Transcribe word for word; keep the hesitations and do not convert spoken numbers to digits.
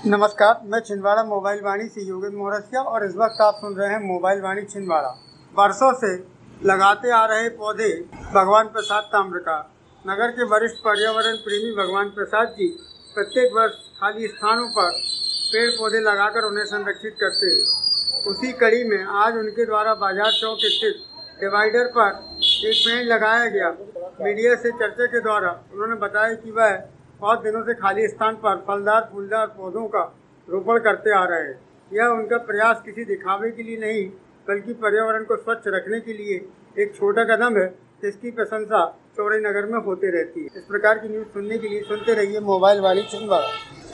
नमस्कार, मैं छिंदवाड़ा मोबाइल वाणी से योगेंद्र मोरसिया और इस वक्त आप सुन रहे हैं मोबाइल वाणी छिंदवाड़ा। वर्षों से लगाते आ रहे पौधे भगवान प्रसाद ताम्रकार नगर के वरिष्ठ पर्यावरण प्रेमी भगवान प्रसाद जी प्रत्येक वर्ष खाली स्थानों पर पेड़ पौधे लगाकर उन्हें संरक्षित करते हैं। उसी कड़ी में आज उनके द्वारा बाजार चौक स्थित डिवाइडर पर एक पेड़ लगाया गया। मीडिया से चर्चा के द्वारा उन्होंने बताया कि वह बहुत दिनों से खाली स्थान पर फलदार फूलदार पौधों का रोपण करते आ रहे हैं। यह उनका प्रयास किसी दिखावे के लिए नहीं बल्कि पर्यावरण को स्वच्छ रखने के लिए एक छोटा कदम है, जिसकी प्रशंसा चौड़े नगर में होते रहती है। इस प्रकार की न्यूज़ सुनने के लिए सुनते रहिए मोबाइल वाणी छिंदवाड़ा।